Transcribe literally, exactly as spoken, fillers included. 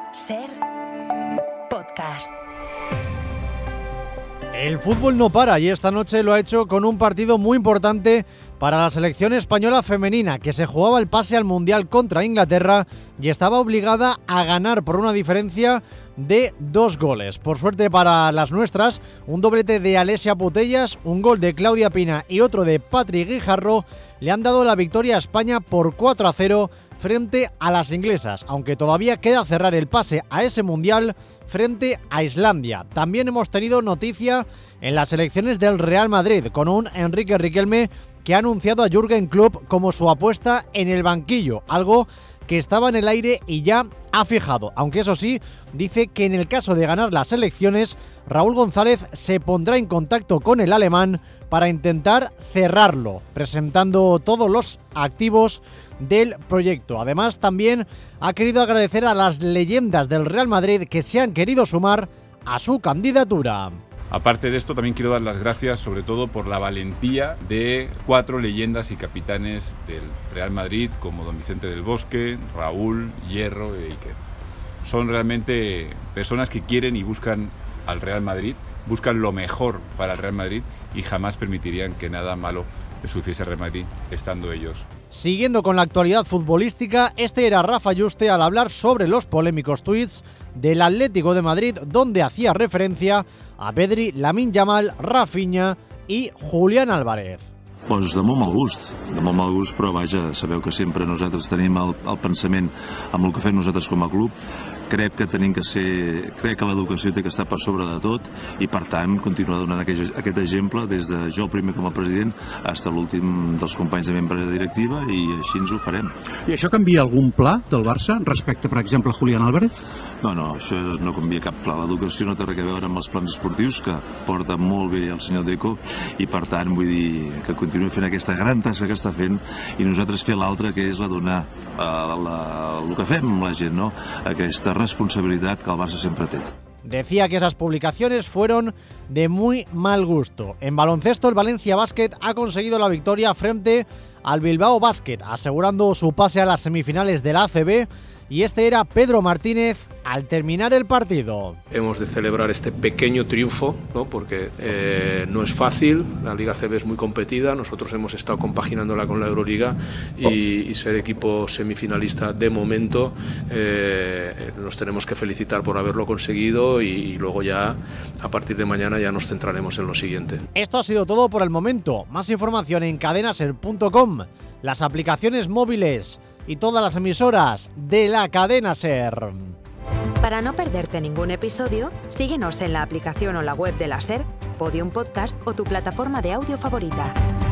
Ser podcast. El fútbol no para y esta noche lo ha hecho con un partido muy importante para la selección española femenina, que se jugaba el pase al Mundial contra Inglaterra y estaba obligada a ganar por una diferencia de dos goles. Por suerte para las nuestras, un doblete de Alessia Putellas, un gol de Claudia Pina y otro de Patri Guijarro le han dado la victoria a España por cuatro a cero frente a las inglesas, aunque todavía queda cerrar el pase a ese Mundial frente a Islandia. También hemos tenido noticia en las elecciones del Real Madrid, con un Enrique Riquelme que ha anunciado a Jürgen Klopp como su apuesta en el banquillo, algo que estaba en el aire y ya ha fijado, aunque eso sí, dice que en el caso de ganar las elecciones, Raúl González se pondrá en contacto con el alemán para intentar cerrarlo, presentando todos los activos del proyecto. Además, también ha querido agradecer a las leyendas del Real Madrid que se han querido sumar a su candidatura. Aparte de esto, también quiero dar las gracias sobre todo por la valentía de cuatro leyendas y capitanes del Real Madrid, como don Vicente del Bosque, Raúl, Hierro e Iker. Son realmente personas que quieren y buscan al Real Madrid, buscan lo mejor para el Real Madrid y jamás permitirían que nada malo le sucediese al Real Madrid estando ellos. Siguiendo con la actualidad futbolística, este era Rafa Yuste al hablar sobre los polémicos tuits del Atlético de Madrid, donde hacía referencia a Pedri, Lamine Yamal, Rafinha i Julián Álvarez. Doncs de molt mal gust, de molt mal gust, però vaja, sabeu que sempre nosaltres tenim el, el pensament amb el que fem nosaltres com a club. Crec que tenim que ser, crec que l'educació té que estar per sobre de tot i per tant continuar donant aquest, aquest exemple des de jo primer com a president fins a l'últim dels companys de membre de directiva i així ens ho farem. I això canvia algun pla del Barça respecte, per exemple, a Julián Álvarez? No, no, això no canvia cap pla. L'educació no té res a veure amb els plans esportius que porta molt bé el senyor Deco i per tant vull dir que continuï fent aquesta gran tasca que està fent i nosaltres fer l'altra, que és la donar la, la, el que fem amb la gent, no? Aquesta responsabilidad que el Barça siempre tiene. Decía que esas publicaciones fueron de muy mal gusto. En baloncesto, el Valencia Basket ha conseguido la victoria frente al Bilbao Basket, asegurando su pase a las semifinales de la A C B, y este era Pedro Martínez al terminar el partido. Hemos de celebrar este pequeño triunfo, ¿no? Porque eh, no es fácil, la Liga A C B es muy competida, nosotros hemos estado compaginándola con la Euroliga y, y ser equipo semifinalista de momento, eh, nos tenemos que felicitar por haberlo conseguido y, y luego ya a partir de mañana ya nos centraremos en lo siguiente. Esto ha sido todo por el momento. Más información en cadena ser punto com, las aplicaciones móviles y todas las emisoras de la cadena SER. Para no perderte ningún episodio, síguenos en la aplicación o la web de la SER, Podium Podcast o tu plataforma de audio favorita.